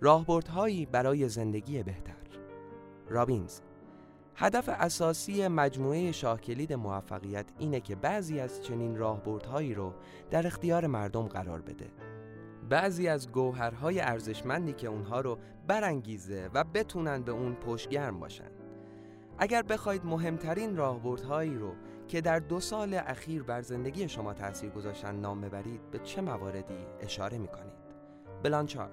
راهبردهایی برای زندگی بهتر. رابینز: هدف اساسی مجموعه شاهکلید موفقیت اینه که بعضی از چنین راهبردهایی رو در اختیار مردم قرار بده. بعضی از گوهرهای ارزشمندی که اونها رو برانگیزه و بتونن به اون پشتگرم باشن. اگر بخواید مهمترین راهبردهایی رو که در 2 سال اخیر بر زندگی شما تأثیر گذاشتن نام ببرید، به چه مواردی اشاره میکنید؟ بلانچارد: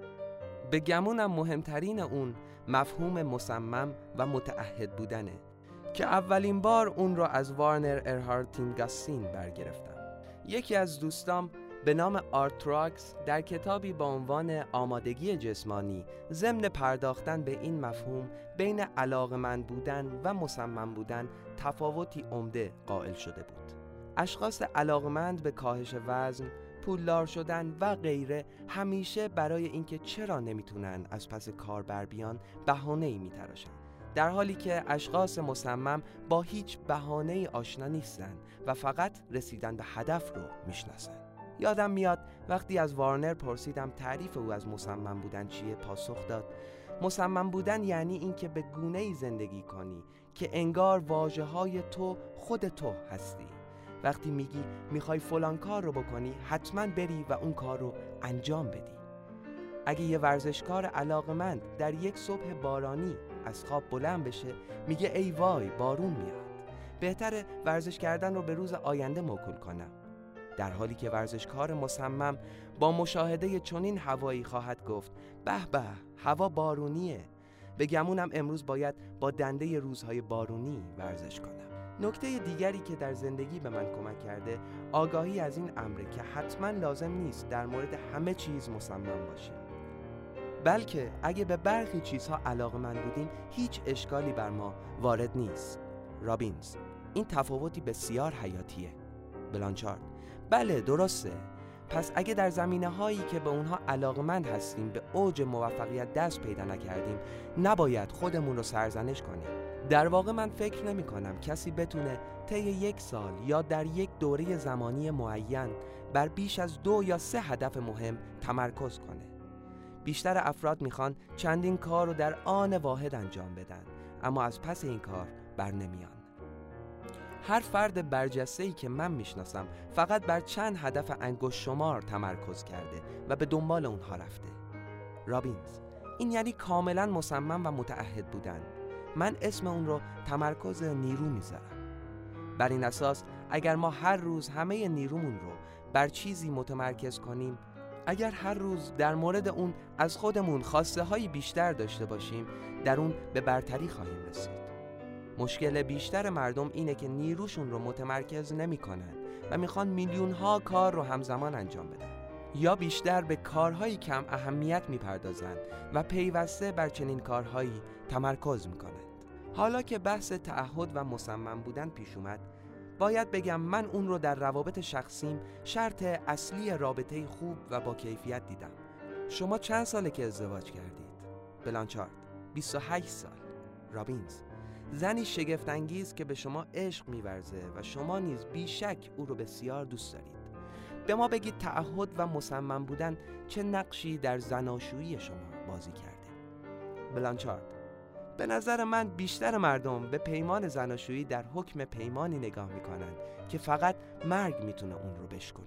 به گمونم مهمترین اون مفهوم مصمم و متعهد بودنه که اولین بار اون رو از وارنر ارهارتینگاسین برگرفتم. یکی از دوستام به نام آرتراکس در کتابی با عنوان آمادگی جسمانی ضمن پرداختن به این مفهوم بین علاقه‌مند بودن و مصمم بودن تفاوتی عمده قائل شده بود. اشخاص علاقه‌مند به کاهش وزن، پولدار شدن و غیره همیشه برای اینکه چرا نمیتونن از پس کار بر بیان بهانه‌ای میتراشن، در حالی که اشخاص مصمم با هیچ بهانه‌ای آشنا نیستن و فقط رسیدن به هدف رو میشناسن. یادم میاد وقتی از وارنر پرسیدم تعریف او از مصمم بودن چیه، پاسخ داد: مصمم بودن یعنی این که به گونه‌ای زندگی کنی که انگار واژه‌های تو خود تو هستی. وقتی میگی میخوای فلان کار رو بکنی، حتما بری و اون کار رو انجام بدی. اگه یه ورزشکار علاقه‌مند در یک صبح بارانی از خواب بلند بشه، میگه ای وای بارون میاد، بهتره ورزش کردن رو به روز آینده موکول کنم. در حالی که ورزشکار مصمم با مشاهده چنین هوایی خواهد گفت به به هوا بارونیه، به گمونم امروز باید با دنده روزهای بارونی ورزش کنم. نکته دیگری که در زندگی به من کمک کرده آگاهی از این امره که حتما لازم نیست در مورد همه چیز مصمم باشیم، بلکه اگه به برخی چیزها علاقه‌مند بودیم هیچ اشکالی بر ما وارد نیست. رابینز: این تفاوتی بسیار حیاتیه. بلانچارد: بله درسته. پس اگه در زمینه‌هایی که به اونها علاقه‌مند هستیم به اوج موفقیت دست پیدا نکردیم، نباید خودمون رو سرزنش کنیم. در واقع من فکر نمی‌کنم کسی بتونه طی 1 سال یا در یک دوره زمانی معین بر بیش از 2 یا 3 هدف مهم تمرکز کنه. بیشتر افراد میخوان چندین کار رو در آن واحد انجام بدن، اما از پس این کار بر نمیان. هر فرد برجسته‌ای که من میشناسم فقط بر چند هدف انگشت شمار تمرکز کرده و به دنبال اونها رفته. رابینز: این یعنی کاملا مصمم و متعهد بودن. من اسم اون رو تمرکز نیرو میذارم. بر این اساس اگر ما هر روز همه نیرومون رو بر چیزی متمرکز کنیم، اگر هر روز در مورد اون از خودمون خواسته های بیشتر داشته باشیم، در اون به برتری خواهیم رسید. مشکل بیشتر مردم اینه که نیروشون رو متمرکز نمی کنن و میخوان میلیون ها کار رو همزمان انجام بدن، یا بیشتر به کارهای کم اهمیت میپردازن و پیوسته بر چنین کارهایی تمرکز میکنند. حالا که بحث تعهد و مصمم بودن پیش اومد، باید بگم من اون رو در روابط شخصیم شرط اصلی رابطه خوب و با کیفیت دیدم. شما چند ساله که ازدواج کردید؟ بلانچارد: 28 سال. رابینز: زنی شگفت انگیز که به شما عشق می‌ورزه و شما نیز بیشک او رو بسیار دوست دارید. به ما بگید تعهد و مصمم بودن چه نقشی در زناشویی شما بازی کرده؟ بلانچارد: به نظر من بیشتر مردم به پیمان زناشویی در حکم پیمانی نگاه میکنن که فقط مرگ میتونه اون رو بشکنه.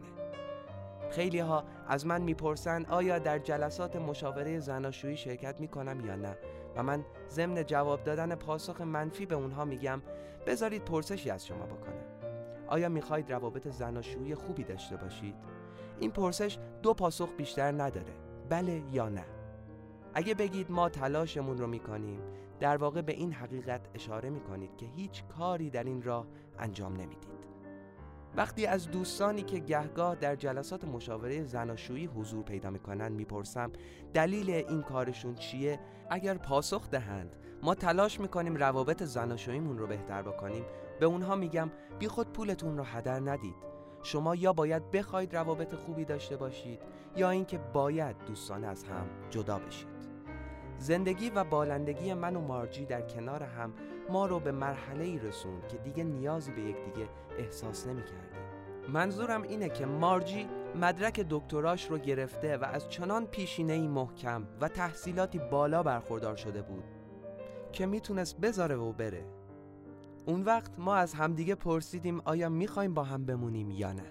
خیلی ها از من میپرسن آیا در جلسات مشاوره زناشویی شرکت میکنم یا نه، و من ضمن جواب دادن پاسخ منفی به اونها میگم بذارید پرسشی از شما بکنم. آیا میخواید روابط زناشویی خوبی داشته باشید؟ این پرسش 2 پاسخ بیشتر نداره، بله یا نه. اگه بگید ما تلاشمون رو میکنیم، در واقع به این حقیقت اشاره میکنید که هیچ کاری در این راه انجام نمیدید. وقتی از دوستانی که گهگاه در جلسات مشاوره زناشویی حضور پیدا میکنن میپرسم دلیل این کارشون چیه، اگر پاسخ دهند ما تلاش میکنیم روابط زناشوییمون رو بهتر بکنیم، به اونها میگم بی خود پولتون رو هدر ندید. شما یا باید بخواید روابط خوبی داشته باشید یا اینکه باید دوستانه از هم جدا بشید. زندگی و بالندگی من و مارجی در کنار هم ما رو به مرحله‌ای رسوند که دیگه نیازی به یکدیگه احساس نمی‌کردیم. منظورم اینه که مارجی مدرک دکتراش رو گرفته و از چنان پیشینه‌ای محکم و تحصیلاتی بالا برخوردار شده بود که میتونست بذاره و بره. اون وقت ما از همدیگه پرسیدیم آیا میخوایم با هم بمونیم یا نه.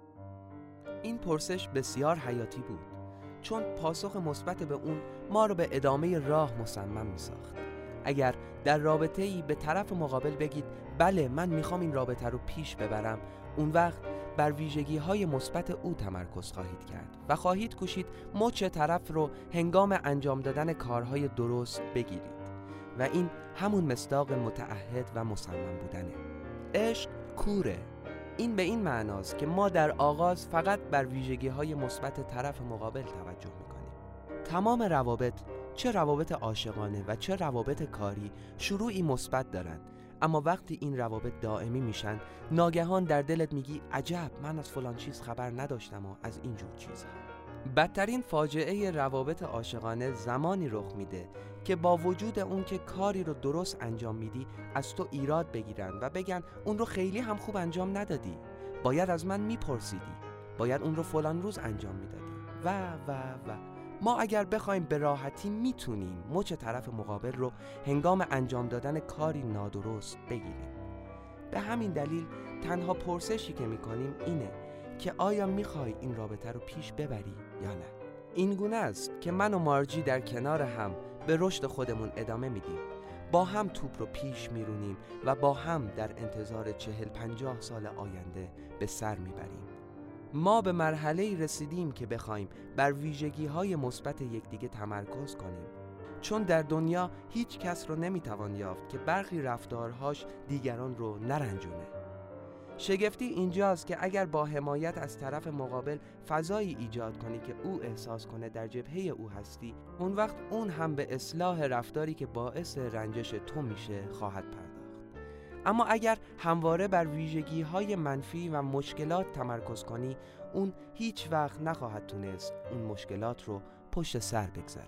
این پرسش بسیار حیاتی بود، چون پاسخ مثبت به اون ما رو به ادامه راه مصمم میساخت. اگر در رابطه‌ای به طرف مقابل بگید بله من میخوام این رابطه رو پیش ببرم، اون وقت بر ویژگی‌های مثبت او تمرکز خواهید کرد و خواهید کوشید مچ طرف رو هنگام انجام دادن کارهای درست بگیرید و این همون مصداق متعهد و مصمم بودنه. عشق کوره. این به این معناست که ما در آغاز فقط بر ویژگی‌های مثبت طرف مقابل توجه می‌کنیم. تمام روابط، چه روابط عاشقانه و چه روابط کاری، شروعی مثبت دارن، اما وقتی این روابط دائمی میشن ناگهان در دلت میگی عجب من از فلان چیز خبر نداشتم و از اینجور چیزها. بدترین فاجعه روابط عاشقانه زمانی رخ میده که با وجود اون که کاری رو درست انجام میدی از تو ایراد بگیرن و بگن اون رو خیلی هم خوب انجام ندادی، باید از من میپرسیدی، باید اون رو فلان روز انجام میدادی و ما اگر بخوایم به راحتی میتونیم مچ طرف مقابل رو هنگام انجام دادن کاری نادرست بگیریم. به همین دلیل تنها پرسشی که میکنیم اینه که آیا میخوای این رابطه رو پیش ببری یا نه. این گونه است که من و مارجی در کنار هم به رشد خودمون ادامه میدیم، با هم توپ رو پیش میرونیم و با هم در انتظار 40-50 سال آینده به سر میبریم. ما به مرحله‌ای رسیدیم که بخوایم بر ویژگی‌های مثبت یکدیگه تمرکز کنیم، چون در دنیا هیچ کس رو نمیتوان یافت که برخی رفتارهاش دیگران رو نرنجونه. شگفتی اینجاست که اگر با حمایت از طرف مقابل فضایی ایجاد کنی که او احساس کنه در جبهه او هستی، اون وقت اون هم به اصلاح رفتاری که باعث رنجش تو میشه خواهد پرداخت. اما اگر همواره بر ویژگی‌های منفی و مشکلات تمرکز کنی، اون هیچ وقت نخواهد تونست اون مشکلات رو پشت سر بگذاره.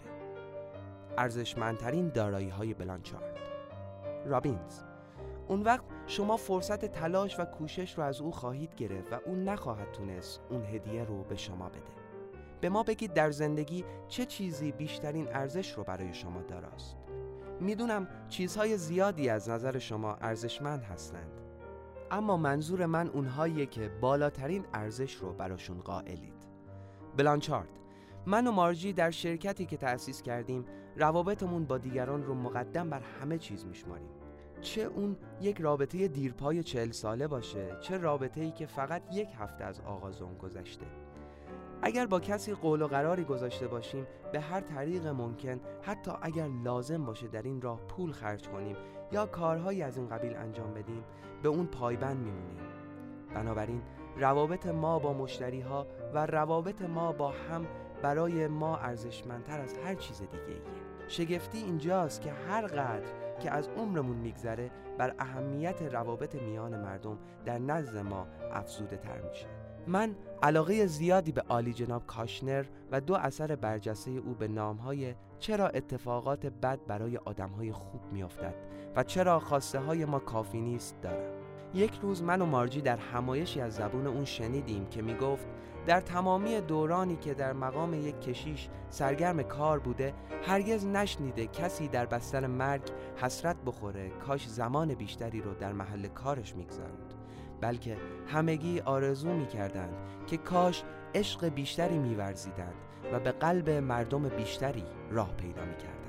ارزشمندترین دارایی‌های بلانچارد. رابینز. اون وقت شما فرصت تلاش و کوشش رو از او خواهید گرفت و اون نخواهد تونست اون هدیه رو به شما بده. به ما بگید در زندگی چه چیزی بیشترین ارزش رو برای شما داراست. میدونم چیزهای زیادی از نظر شما ارزشمند هستند، اما منظور من اونهاییه که بالاترین ارزش رو براشون قائلید. بلانچارد. من و مارجی در شرکتی که تأسیس کردیم روابطمون با دیگران رو مقدم بر همه چیز میشماریم، چه اون یک رابطه دیرپای 40 ساله باشه، چه رابطه‌ای که فقط 1 هفته از آغاز اون گذشته. اگر با کسی قول و قراری گذاشته باشیم به هر طریق ممکن، حتی اگر لازم باشه در این راه پول خرج کنیم یا کارهایی از این قبیل انجام بدیم، به اون پایبند میمونیم. بنابراین روابط ما با مشتری‌ها و روابط ما با هم برای ما ارزشمندتر از هر چیز دیگه‌ایه. شگفتی اینجاست که هر قدر که از عمرمون میگذره بر اهمیت روابط میان مردم در نزد ما افزوده تر میشه. من علاقه زیادی به عالی جناب کاشنر و 2 اثر برجسته او به نامهای چرا اتفاقات بد برای آدمهای خوب میافتد و چرا خواسته های ما کافی نیست دارم. یک روز من و مارجی در همایشی از زبون اون شنیدیم که میگفت در تمامی دورانی که در مقام یک کشیش سرگرم کار بوده هرگز نشنیده کسی در بستر مرگ حسرت بخوره کاش زمان بیشتری رو در محل کارش میگذروند، بلکه همگی آرزو میکردند که کاش عشق بیشتری میورزیدند و به قلب مردم بیشتری راه پیدا میکردند.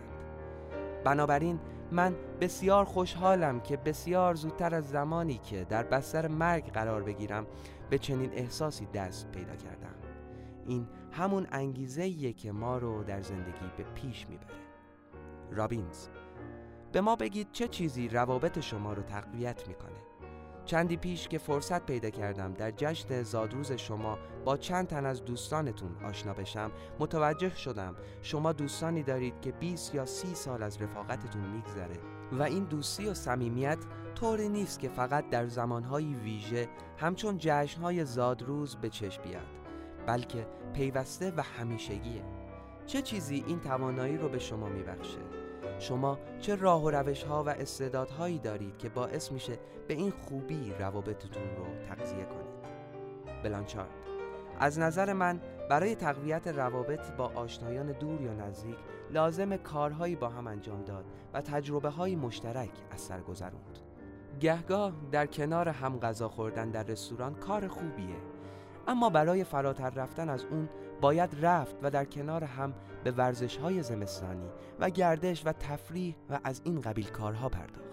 بنابراین من بسیار خوشحالم که بسیار زودتر از زمانی که در بستر مرگ قرار بگیرم به چنین احساسی دست پیدا کردم. این همون انگیزه‌ایه که ما رو در زندگی به پیش میبره. رابینز. به ما بگید چه چیزی روابط شما رو تقویت میکنه. چندی پیش که فرصت پیدا کردم در جشن زادروز شما با چند تن از دوستانتون آشنا بشم، متوجه شدم شما دوستانی دارید که 20 یا 30 سال از رفاقتتون میگذره و این دوستی و صمیمیت طوری نیست که فقط در زمانهای ویژه همچون جشنهای زادروز به چشم بیاد، بلکه پیوسته و همیشگیه. چه چیزی این توانایی رو به شما میبخشه؟ شما چه راه و روش‌ها و استعدادهایی دارید که باعث میشه به این خوبی روابطتون رو تغذیه کنید؟ بلانچارد: از نظر من برای تقویت روابط با آشنایان دور یا نزدیک لازم کارهایی با هم انجام داد و تجربه‌های مشترک از سر گذروند. گهگاه در کنار هم غذا خوردن در رستوران کار خوبیه، اما برای فراتر رفتن از اون باید رفت و در کنار هم به ورزش‌های زمستانی و گردش و تفریح و از این قبیل کارها پرداخت.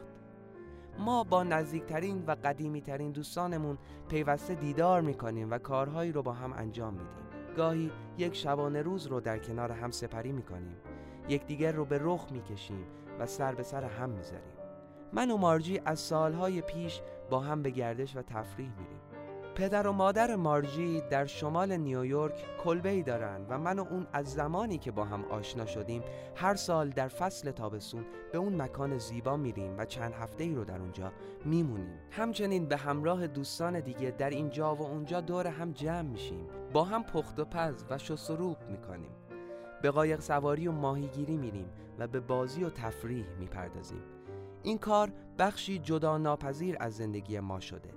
ما با نزدیکترین و قدیمیترین دوستانمون پیوسته دیدار میکنیم و کارهایی رو با هم انجام میدیم. گاهی یک شبانه روز رو در کنار هم سپری میکنیم، یکدیگر رو به رخ میکشیم و سر به سر هم میذاریم. من و مارجی از سالهای پیش با هم به گردش و تفریح میریم. پدر و مادر مارجی در شمال نیویورک کلبه‌ای دارن و من و اون از زمانی که با هم آشنا شدیم هر سال در فصل تابستون به اون مکان زیبا میریم و چند هفته‌ای رو در اونجا میمونیم. همچنین به همراه دوستان دیگه در اینجا و اونجا دور هم جمع میشیم، با هم پخت و پز و شست و روب میکنیم. به قایق سواری و ماهیگیری میریم و به بازی و تفریح میپردازیم. این کار بخشی جدا ناپذیر از زندگی ما شده.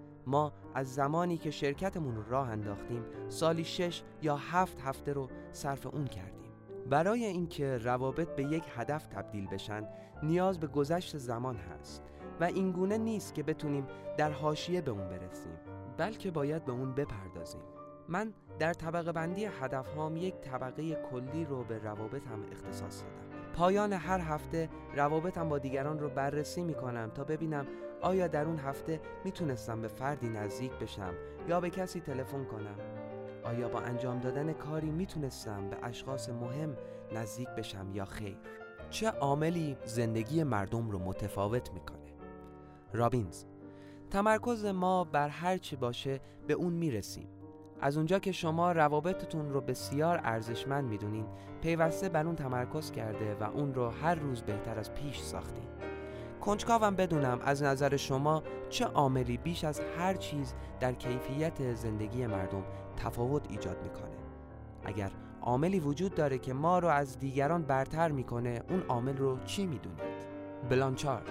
ما از زمانی که شرکتمون رو راه انداختیم سالی 6 یا 7 هفته رو صرف اون کردیم. برای اینکه روابط به یک هدف تبدیل بشن نیاز به گذشت زمان هست و اینگونه نیست که بتونیم در حاشیه به اون برسیم، بلکه باید به اون بپردازیم. من در طبقه بندی هدفهام یک طبقه کلی رو به روابطم اختصاص دادم. پایان هر هفته روابطم با دیگران رو بررسی میکنم تا ببینم آیا در اون هفته میتونستم به فردی نزدیک بشم یا به کسی تلفن کنم. آیا با انجام دادن کاری میتونستم به اشخاص مهم نزدیک بشم یا خیر. چه عاملی زندگی مردم رو متفاوت میکنه؟ رابینز: تمرکز ما بر هر چی باشه به اون میرسیم. از اونجا که شما روابطتون رو بسیار ارزشمند میدونین، پیوسته بر اون تمرکز کرده و اون رو هر روز بهتر از پیش ساختین. کنجکاوم بدونم از نظر شما چه عاملی بیش از هر چیز در کیفیت زندگی مردم تفاوت ایجاد میکنه. اگر عاملی وجود داره که ما رو از دیگران برتر میکنه، اون عامل رو چی میدونید؟ بلانچارد: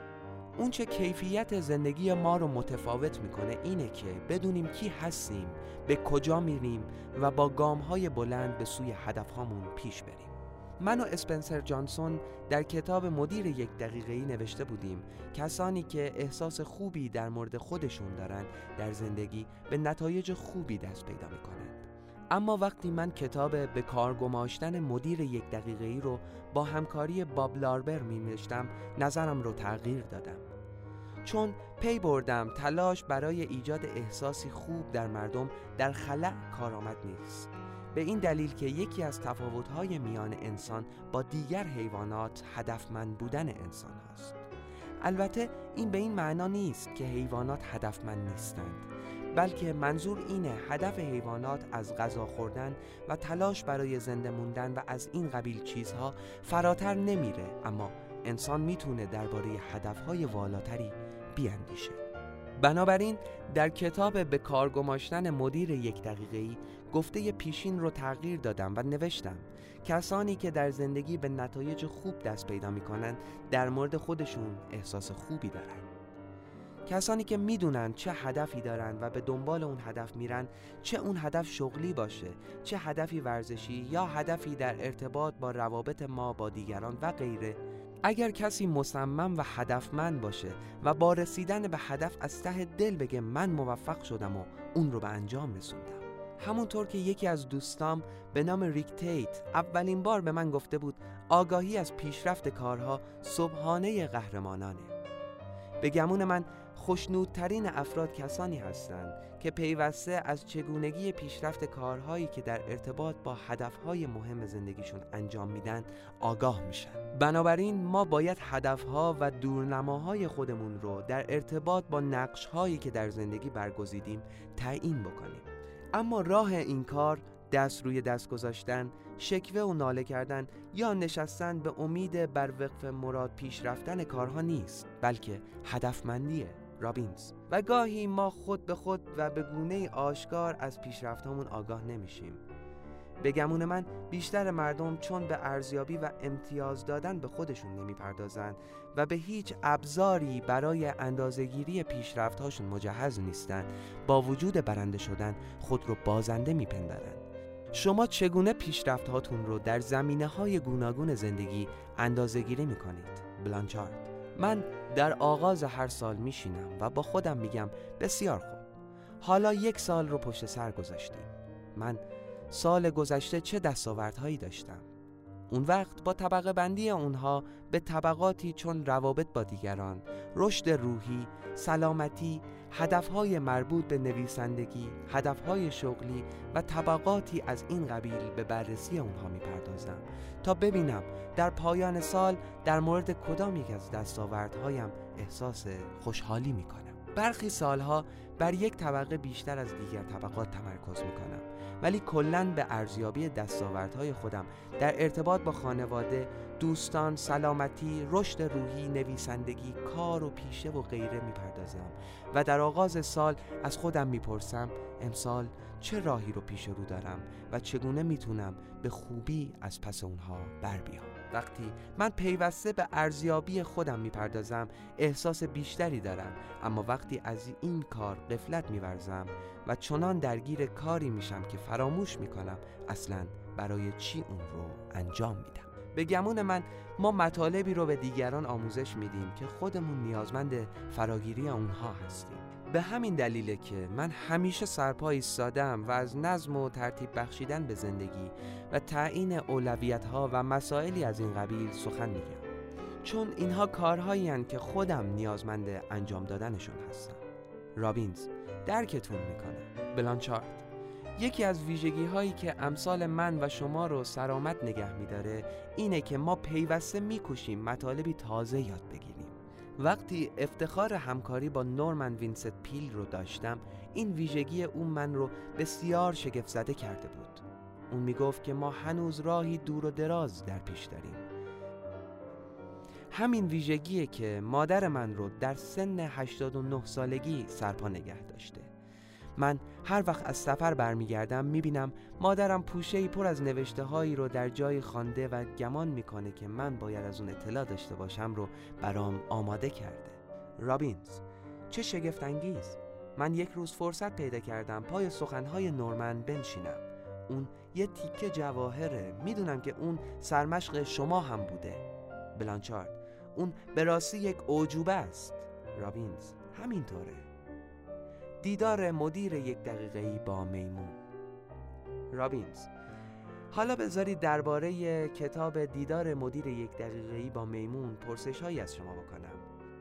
اون چه کیفیت زندگی ما رو متفاوت میکنه اینه که بدونیم کی هستیم، به کجا میریم و با گام‌های بلند به سوی هدفهامون پیش بریم. من و اسپنسر جانسون در کتاب مدیر 1 دقیقه‌ای نوشته بودیم کسانی که احساس خوبی در مورد خودشون دارن در زندگی به نتایج خوبی دست پیدا میکنند. اما وقتی من کتاب به کار گماشتن مدیر 1 دقیقه‌ای رو با همکاری باب لاربر می‌نوشتم، نظرم رو تغییر دادم. چون پی بردم تلاش برای ایجاد احساسی خوب در مردم در خلأ کارآمد نیست. به این دلیل که یکی از تفاوت‌های میان انسان با دیگر حیوانات هدفمند بودن انسان است. البته این به این معنا نیست که حیوانات هدفمند نیستند، بلکه منظور اینه هدف حیوانات از غذا خوردن و تلاش برای زنده موندن و از این قبیل چیزها فراتر نمیره، اما انسان میتونه درباره هدفهای والاتری بیاندیشه. بنابراین در کتاب به کار گماشتن مدیر 1 دقیقه‌ای گفته پیشین رو تغییر دادم و نوشتم کسانی که در زندگی به نتایج خوب دست پیدا میکنن در مورد خودشون احساس خوبی دارن. کسانی که میدونن چه هدفی دارن و به دنبال اون هدف میرن، چه اون هدف شغلی باشه، چه هدفی ورزشی یا هدفی در ارتباط با روابط ما با دیگران و غیره. اگر کسی مصمم و هدفمند باشه و با رسیدن به هدف از ته دل بگه من موفق شدم و اون رو به انجام رسوندم. همونطور که یکی از دوستام به نام ریک تیت اولین بار به من گفته بود آگاهی از پیشرفت کارها صبحانه قهرمانانه. به گمان من خوشنودترین افراد کسانی هستند که پیوسته از چگونگی پیشرفت کارهایی که در ارتباط با هدفهای مهم زندگیشون انجام میدن آگاه میشن. بنابراین ما باید هدفها و دورنماهای خودمون رو در ارتباط با نقشهایی که در زندگی برگزیدیم تعیین بکنیم. اما راه این کار دست روی دست گذاشتن، شکوه و ناله کردن یا نشستن به امید بر وفق مراد پیش رفتن کارها نیست، بلکه هدفمندیه. رابینز: و گاهی ما خود به خود و به گونه آشکار از پیشرفتامون آگاه نمیشیم. به گمون من بیشتر مردم چون به ارزیابی و امتیاز دادن به خودشون نمیپردازن و به هیچ ابزاری برای اندازه‌گیری پیشرفت‌هاشون مجهز نیستن، با وجود برنده شدن خود رو بازنده میپندارن. شما چگونه پیشرفت‌هاتون رو در زمینه‌های گوناگون زندگی اندازه‌گیری میکنید؟ بلانچارد: من در آغاز هر سال میشینم و با خودم میگم بسیار خوب، حالا 1 سال رو پشت سر گذاشتیم. من سال گذشته چه دستاوردهایی داشتم؟ اون وقت با طبقه بندی اونها به طبقاتی چون روابط با دیگران، رشد روحی، سلامتی، هدفهای مربوط به نویسندگی، هدفهای شغلی و طبقاتی از این قبیل به بررسی اونها میپردازم تا ببینم در پایان سال در مورد کدام یک از دستاوردهایم احساس خوشحالی میکنم. برخی سالها بر یک طبقه بیشتر از دیگر طبقات تمرکز میکنم، ولی کلاً به ارزیابی دستاوردهای خودم در ارتباط با خانواده، دوستان، سلامتی، رشد روحی، نویسندگی، کار و پیشه و غیره میپردازم و در آغاز سال از خودم میپرسم امسال چه راهی رو پیش رو دارم و چگونه میتونم به خوبی از پس اونها بر بیام. وقتی من پیوسته به ارزیابی خودم میپردازم احساس بیشتری دارم، اما وقتی از این کار غفلت میورزم و چنان درگیر کاری میشم که فراموش میکنم اصلاً برای چی اون رو انجام میدم. به گمون من ما مطالبی رو به دیگران آموزش میدیم که خودمون نیازمند فراگیری اونها هستیم. به همین دلیله که من همیشه سرپا ایستادم و از نظم و ترتیب بخشیدن به زندگی و تعیین اولویت‌ها و مسائلی از این قبیل سخن میگم، چون اینها کارهایی هستند که خودم نیازمند انجام دادنشون هستم. رابینز: درکتون میکنه. بلانچارد: یکی از ویژگی هایی که امثال من و شما رو سرآمد نگه میداره اینه که ما پیوسته میکوشیم مطالبی تازه یاد بگیریم. وقتی افتخار همکاری با نورمن وینست پیل رو داشتم، این ویژگی اون من رو بسیار شگفت زده کرده بود. اون میگفت که ما هنوز راهی دور و دراز در پیش داریم. همین ویژگیه که مادر من رو در سن 89 سالگی سرپا نگه داشته. من هر وقت از سفر برمیگردم میبینم مادرم پوشه‌ای پر از نوشته هایی رو در جای خوانده و گمان میکنه که من باید از اون اطلاع داشته باشم رو برام آماده کرده. رابینز: چه شگفت انگیز! من یک روز فرصت پیدا کردم پای سخنهای نورمن بنشینم. اون یه تیکه جواهره، میدونم که اون سرمشق شما هم بوده. بلانچارد: اون به راستی یک اعجوبه است. رابینز: همینطوره. دیدار مدیر 1 دقیقه‌ای با میمون. رابینز: حالا بذارید درباره کتاب دیدار مدیر 1 دقیقه‌ای با میمون پرسش‌هایی از شما بکنم.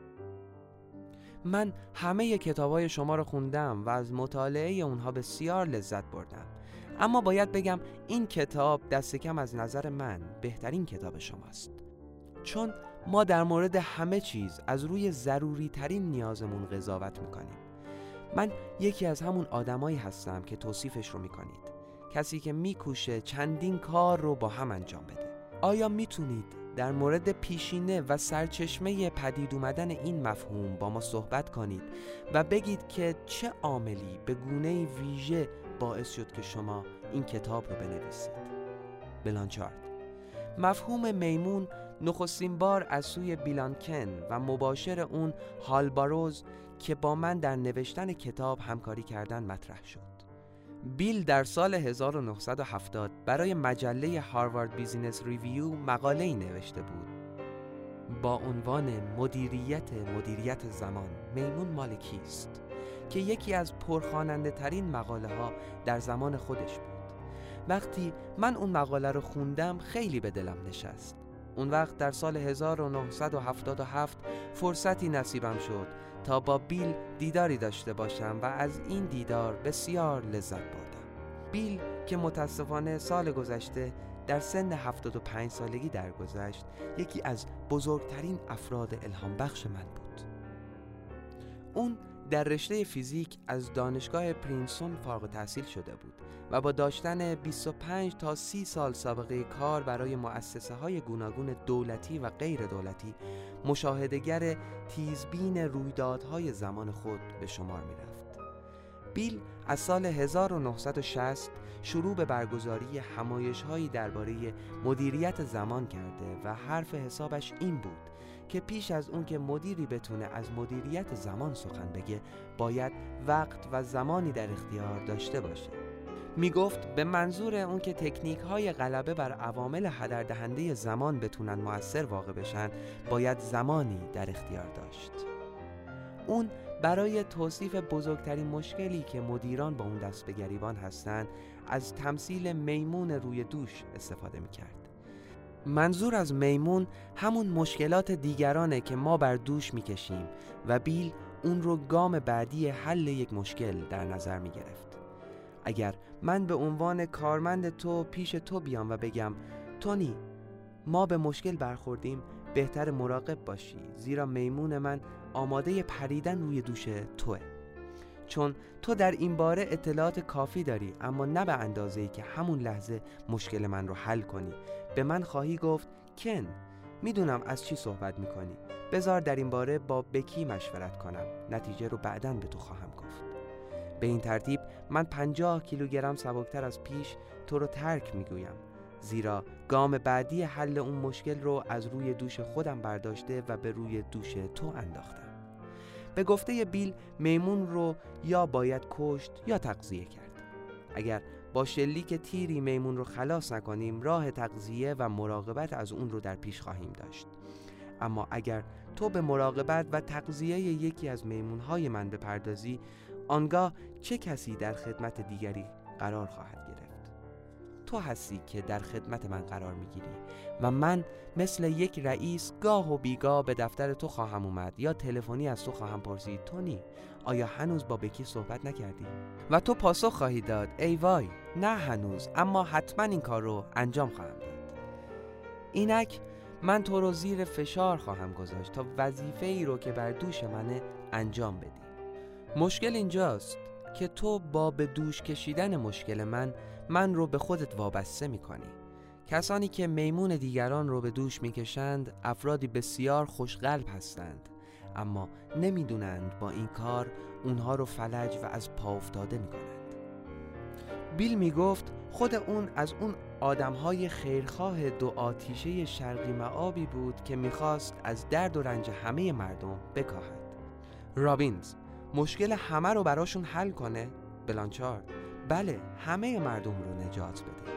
من همه کتاب‌های شما رو خوندم و از مطالعه اونها بسیار لذت بردم، اما باید بگم این کتاب دست کم از نظر من بهترین کتاب شماست، چون ما در مورد همه چیز از روی ضروری ترین نیازمون قضاوت میکنیم. من یکی از همون آدمایی هستم که توصیفش رو میکنید، کسی که میکوشه چندین کار رو با هم انجام بده. آیا میتونید در مورد پیشینه و سرچشمه پدید اومدن این مفهوم با ما صحبت کنید و بگید که چه عاملی به گونه‌ای ویژه باعث شد که شما این کتاب رو بنویسید؟ بلانچارد: مفهوم میمون نخستین بار از سوی بیلانکن و مباشر اون هال باروز که با من در نوشتن کتاب همکاری کردن مطرح شد. بیل در سال 1970 برای مجله هاروارد بیزینس ریویو مقاله‌ای نوشته بود با عنوان مدیریت زمان، میمون مال کیست؟ که یکی از پرخواننده ترین مقاله ها در زمان خودش بود. وقتی من اون مقاله رو خوندم خیلی به دلم نشست. اون وقت در سال 1977 فرصتی نصیبم شد تا با بیل دیداری داشته باشم و از این دیدار بسیار لذت بردم. بیل که متاسفانه سال گذشته در سن 75 سالگی درگذشت، یکی از بزرگترین افراد الهام بخش من بود. اون در رشته فیزیک از دانشگاه پرینستون فارغ التحصیل شده بود و با داشتن 25 تا 30 سال سابقه کار برای مؤسسه‌های گوناگون دولتی و غیر دولتی، مشاهده‌گر تیزبین رویدادهای زمان خود به شمار می‌رفت. بیل از سال 1960 شروع به برگزاری همایش‌هایی درباره مدیریت زمان کرده و حرف حسابش این بود که پیش از اون که مدیری بتونه از مدیریت زمان سخن بگه باید وقت و زمانی در اختیار داشته باشه. می گفت به منظور اون که تکنیک های غلبه بر عوامل هدر دهنده زمان بتونن مؤثر واقع بشن باید زمانی در اختیار داشت. اون برای توصیف بزرگترین مشکلی که مدیران با اون دست به گریبان هستن از تمثیل میمون روی دوش استفاده می کرد. منظور از میمون همون مشکلات دیگرانه که ما بر دوش می کشیم و بیل اون رو گام بعدی حل یک مشکل در نظر می گرفت. اگر من به عنوان کارمند تو پیش تو بیام و بگم تونی ما به مشکل برخوردیم، بهتر مراقب باشی زیرا میمون من آماده پریدن روی دوش توه، چون تو در این باره اطلاعات کافی داری اما نه به اندازه‌ای که همون لحظه مشکل من رو حل کنی. به من خواهی گفت کن میدونم از چی صحبت میکنی، بذار در این باره با بکی مشورت کنم، نتیجه رو بعداً به تو خواهم گفت. به این ترتیب من 50 کیلوگرم سبکتر از پیش تو رو ترک میگویم، زیرا گام بعدی حل اون مشکل رو از روی دوش خودم برداشته و به روی دوش تو انداختم. به گفته بیل میمون رو یا باید کشت یا تغذیه کرد. اگر با شلیک تیری میمون رو خلاص نکنیم راه تغذیه و مراقبت از اون رو در پیش خواهیم داشت. اما اگر تو به مراقبت و تغذیه یکی از میمونهای من بپردازی، آنگاه چه کسی در خدمت دیگری قرار خواهد گرفت؟ تو هستی که در خدمت من قرار میگیری و من مثل یک رئیس گاه و بیگاه به دفتر تو خواهم اومد یا تلفنی از تو خواهم پرسید تونی آیا هنوز با بکی صحبت نکردی؟ و تو پاسخ خواهی داد ای وای نه هنوز، اما حتما این کار رو انجام خواهم داد. اینک من تو رو زیر فشار خواهم گذاشت تا وظیفه ای رو که بر دوش منه انجام بدی. مشکل اینجاست که تو با به دوش کشیدن مشکل من رو به خودت وابسته می‌کنی. کسانی که میمون دیگران رو به دوش می‌کشند افرادی بسیار خوشقلب هستند، اما نمی‌دونند با این کار اونها رو فلج و از پا افتاده می‌کنند. بیل میگفت خود اون از اون آدم‌های خیرخواه دو آتیشه شرقی معابی بود که می‌خواست از درد و رنج همه مردم بکاهد. رابینز مشکل همه رو براشون حل کنه؟ بلانچارد بله، همه مردم رو نجات بده.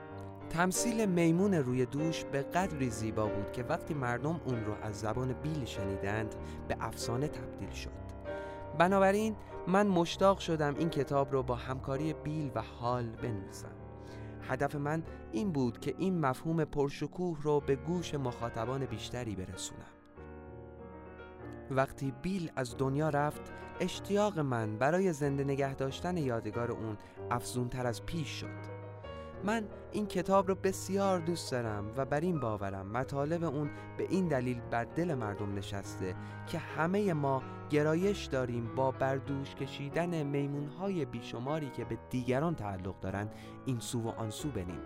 تمثیل میمون روی دوش به قدری زیبا بود که وقتی مردم اون رو از زبان بیل شنیدند به افسانه تبدیل شد. بنابراین من مشتاق شدم این کتاب رو با همکاری بیل و هال بنویسم. هدف من این بود که این مفهوم پرشکوه رو به گوش مخاطبان بیشتری برسونم. وقتی بیل از دنیا رفت اشتیاق من برای زنده نگه داشتن یادگار اون افزونتر از پیش شد. من این کتاب رو بسیار دوست دارم و بر این باورم مطالب اون به این دلیل بر دل مردم نشسته که همه ما گرایش داریم با بردوش کشیدن میمونهای بیشماری که به دیگران تعلق دارن این سو و آن سو بریم.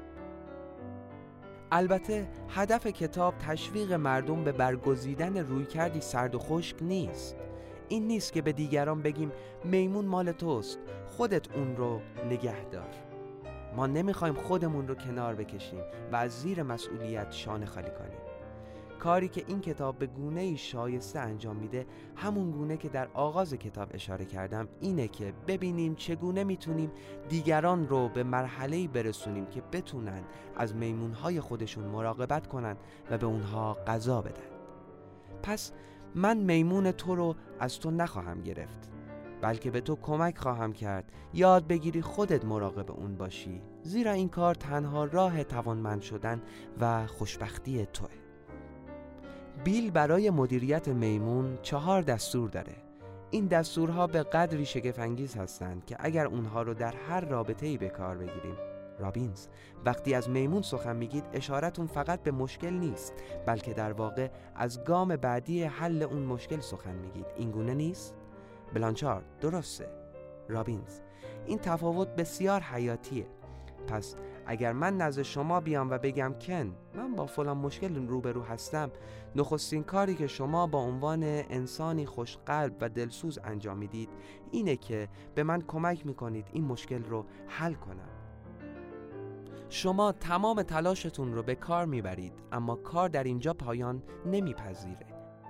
البته هدف کتاب تشویق مردم به برگزیدن رویکردی سرد و خشک نیست. این نیست که به دیگران بگیم میمون مال توست، خودت اون رو نگه دار. ما نمیخوایم خودمون رو کنار بکشیم و از زیر مسئولیت شانه خالی کنیم. کاری که این کتاب به گونه‌ای شایسته انجام میده، همون گونه که در آغاز کتاب اشاره کردم، اینه که ببینیم چگونه میتونیم دیگران رو به مرحله‌ای برسونیم که بتونن از میمونهای خودشون مراقبت کنن و به اونها غذا بدن. پس من میمون تو رو از تو نخواهم گرفت، بلکه به تو کمک خواهم کرد یاد بگیری خودت مراقب اون باشی، زیرا این کار تنها راه توانمند شدن و خوشبختی توه. بیل برای مدیریت میمون 4 دستور داره. این دستورها به قدری شگفت‌انگیز هستند که اگر اونها رو در هر رابطه‌ای به کار بگیریم، رابینز وقتی از میمون سخن میگید اشارتون فقط به مشکل نیست، بلکه در واقع از گام بعدی حل اون مشکل سخن میگید. این گونه نیست؟ بلانچارد درسته. رابینز این تفاوت بسیار حیاتیه. پس اگر من نزد شما بیام و بگم کن من با فلان مشکل روبرو هستم، نخستین کاری که شما با عنوان انسانی خوشقلب و دلسوز انجام میدید اینه که به من کمک میکنید این مشکل رو حل کنم. شما تمام تلاشتون رو به کار میبرید، اما کار در اینجا پایان نمیپذیره،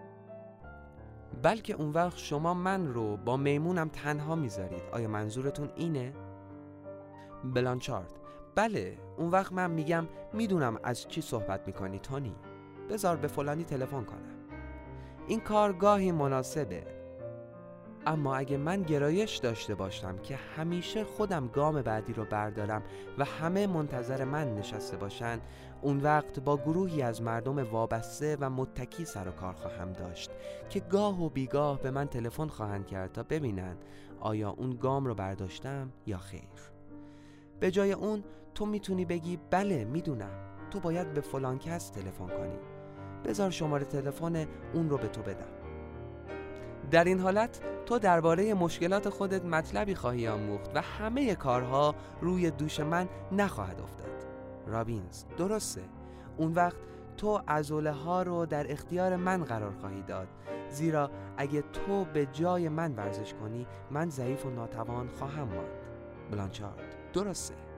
بلکه اون وقت شما من رو با میمونم تنها میذارید. آیا منظورتون اینه؟ بلانچارد: بله، اون وقت من میگم میدونم از چی صحبت میکنی تونی، بذار به فلانی تلفن کنم. این کار گاهی مناسبه، اما اگه من گرایش داشته باشم که همیشه خودم گام بعدی رو بردارم و همه منتظر من نشسته باشن، اون وقت با گروهی از مردم وابسته و متکی سر و کار خواهم داشت که گاه و بیگاه به من تلفن خواهند کرد تا ببینن آیا اون گام رو برداشتم یا خیر. به جای اون تو میتونی بگی بله میدونم، تو باید به فلان کس تلفن کنی، بذار شماره تلفن اون رو به تو بدم. در این حالت تو درباره مشکلات خودت مطلبی خواهی آموخت و همه کارها روی دوش من نخواهد افتاد. رابینز: درسته، اون وقت تو عضله ها رو در اختیار من قرار خواهی داد، زیرا اگه تو به جای من ورزش کنی من ضعیف و ناتوان خواهم ماند. بلانچارد: درسته.